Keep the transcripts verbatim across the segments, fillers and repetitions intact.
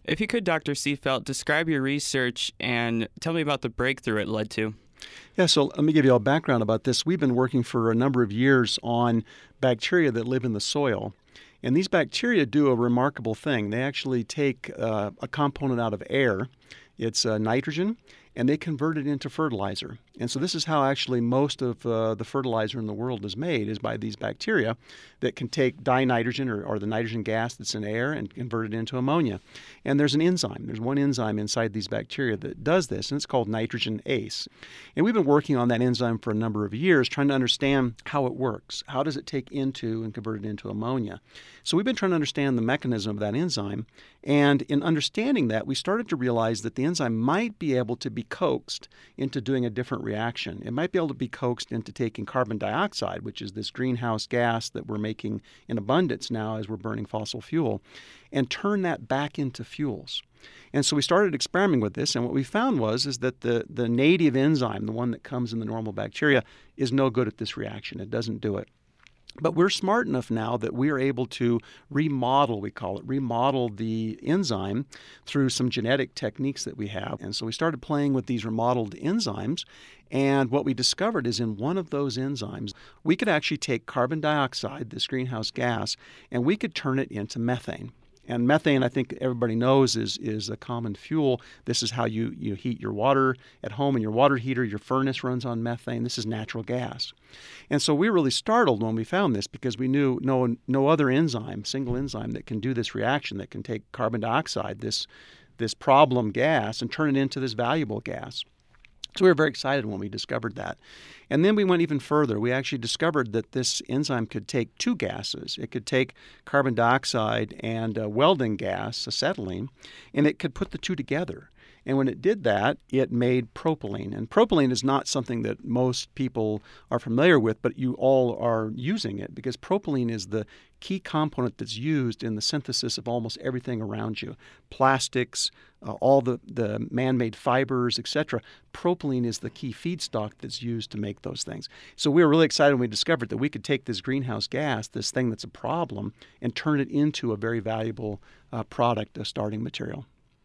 If you could, Doctor Seefeld, describe your research and tell me about the breakthrough it led to. Yeah, so let me give you a background about this. We've been working for a number of years on bacteria that live in the soil. And these bacteria do a remarkable thing. They actually take uh, a component out of air, it's uh, nitrogen, and they convert it into fertilizer. And so this is how actually most of uh, the fertilizer in the world is made, is by these bacteria that can take dinitrogen or, or the nitrogen gas that's in air and convert it into ammonia. And there's an enzyme. There's one enzyme inside these bacteria that does this, and it's called nitrogenase. And we've been working on that enzyme for a number of years, trying to understand how it works. How does it take into and convert it into ammonia? So we've been trying to understand the mechanism of that enzyme. And in understanding that, we started to realize that the enzyme might be able to be coaxed into doing a different reaction. It might be able to be coaxed into taking carbon dioxide, which is this greenhouse gas that we're making in abundance now as we're burning fossil fuel, and turn that back into fuels. And so we started experimenting with this, and what we found was is that the, the native enzyme, the one that comes in the normal bacteria, is no good at this reaction. It doesn't do it. But we're smart enough now that we are able to remodel, we call it, remodel the enzyme through some genetic techniques that we have. And so we started playing with these remodeled enzymes. And what we discovered is in one of those enzymes, we could actually take carbon dioxide, this greenhouse gas, and we could turn it into methane. And methane, I think everybody knows, is is a common fuel. This is how you, you heat your water at home in your water heater. Your furnace runs on methane. This is natural gas. And so we were really startled when we found this because we knew no no other enzyme, single enzyme, that can do this reaction, that can take carbon dioxide, this, this problem gas, and turn it into this valuable gas. So we were very excited when we discovered that. And then we went even further. We actually discovered that this enzyme could take two gases. It could take carbon dioxide and a welding gas, acetylene, and it could put the two together. And when it did that, it made propylene. And propylene is not something that most people are familiar with, but you all are using it because propylene is the key component that's used in the synthesis of almost everything around you. Plastics, uh, all the, the man-made fibers, et cetera. Propylene is the key feedstock that's used to make those things. So we were really excited when we discovered that we could take this greenhouse gas, this thing that's a problem, and turn it into a very valuable uh, product, a starting material.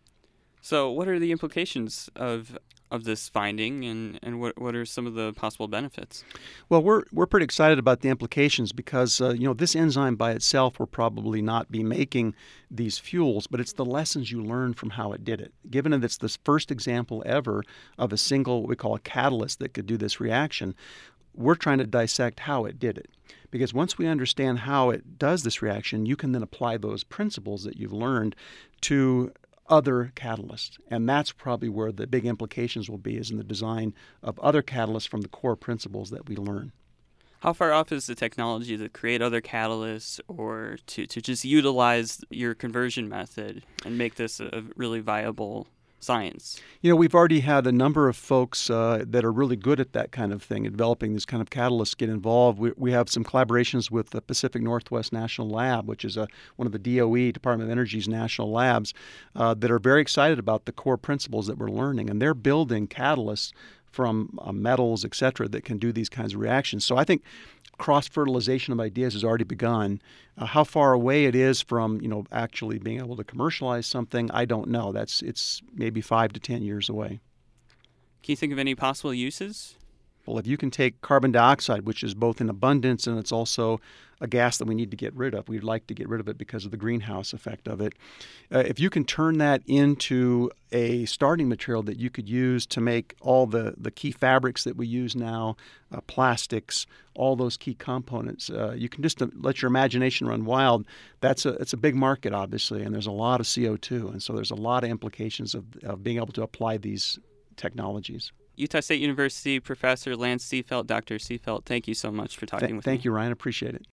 So what are the implications of of this finding, and, and what what are some of the possible benefits? Well, we're we're pretty excited about the implications because, uh, you know, this enzyme by itself will probably not be making these fuels, but it's the lessons you learn from how it did it. Given that it's the first example ever of a single, what we call a catalyst that could do this reaction, we're trying to dissect how it did it. Because once we understand how it does this reaction, you can then apply those principles that you've learned to other catalysts. And that's probably where the big implications will be, is in the design of other catalysts from the core principles that we learn. How far off is the technology to create other catalysts or to, to just utilize your conversion method and make this a really viable science? You know, we've already had a number of folks uh, that are really good at that kind of thing, developing these kind of catalysts, get involved. We, we have some collaborations with the Pacific Northwest National Lab, which is a, one of the D O E, Department of Energy's national labs, uh, that are very excited about the core principles that we're learning. And they're building catalysts from uh, metals, et cetera, that can do these kinds of reactions. So I think cross-fertilization of ideas has already begun. Uh, how far away it is from, you know, actually being able to commercialize something, I don't know. That's it's maybe five to ten years away. Can you think of any possible uses? Well, if you can take carbon dioxide, which is both in abundance and it's also a gas that we need to get rid of, we'd like to get rid of it because of the greenhouse effect of it. Uh, if you can turn that into a starting material that you could use to make all the, the key fabrics that we use now, uh, plastics, all those key components, uh, you can just uh, let your imagination run wild. That's a, it's a big market, obviously, and there's a lot of C O two, and so there's a lot of implications of, of being able to apply these technologies. Utah State University Professor Lance Seefeld, Doctor Seefeld, thank you so much for talking Th- with thank me. you, Ryan. Appreciate it.